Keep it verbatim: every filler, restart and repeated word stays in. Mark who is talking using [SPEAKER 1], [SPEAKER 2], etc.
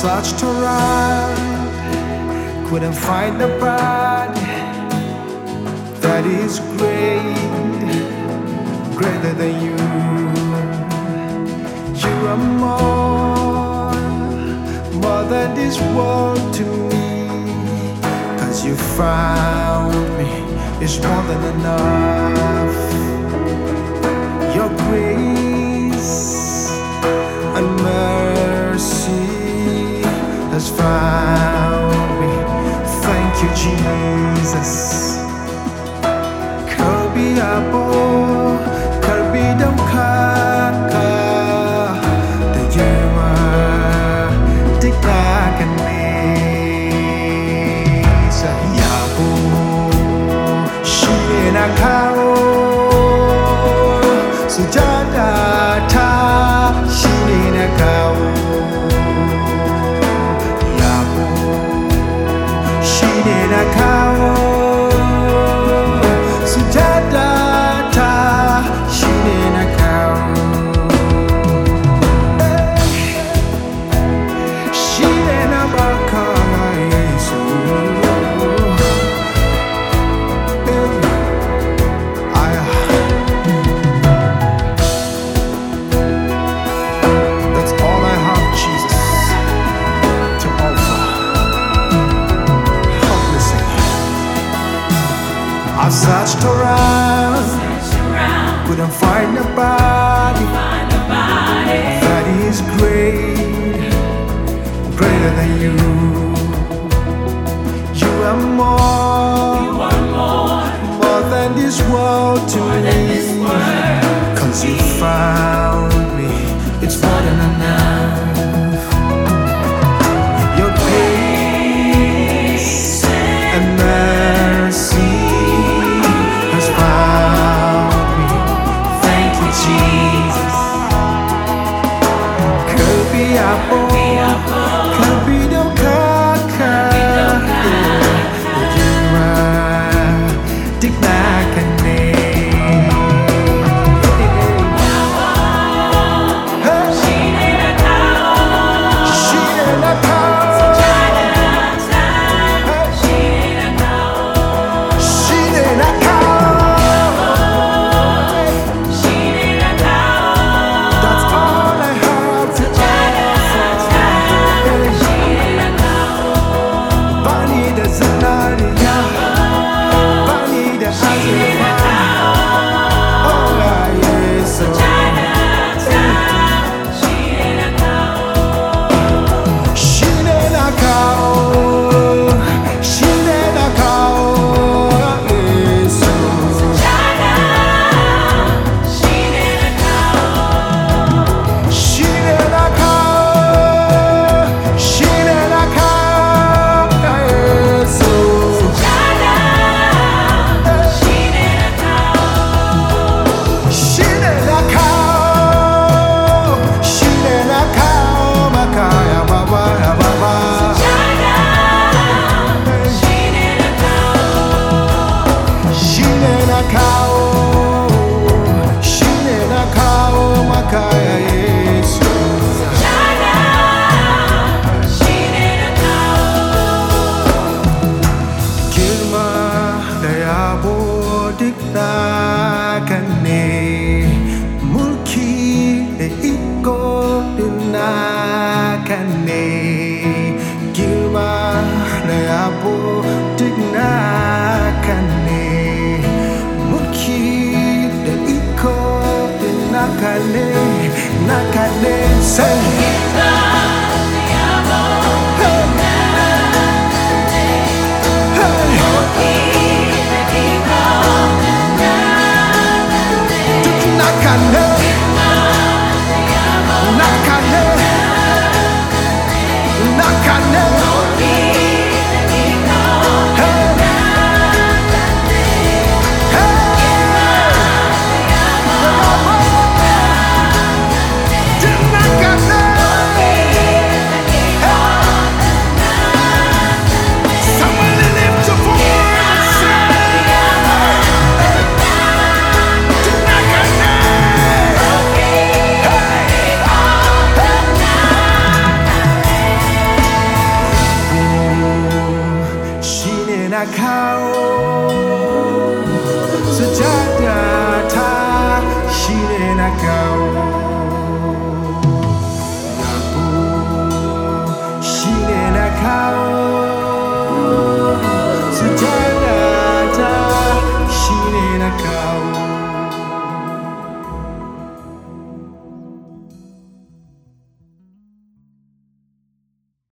[SPEAKER 1] searched around, couldn't find a body that is great, greater than you. You are more, more than this world to me. Cause you found me, it's more than enough. Your grace and mercy has found me. Thank you, Jesus. Kalbi abo, kalbi dam kaka, the yema tiknakan me. Sa yabo, shina kao, sujada ta, shina kao. I searched around, couldn't find nobody that is great, greater than you. You are more, more than this world to me. Cause you found me, it's more than enough. Your grace and mercy Nakane, nakane, say. Nakane. nakao sujata ta shine nakao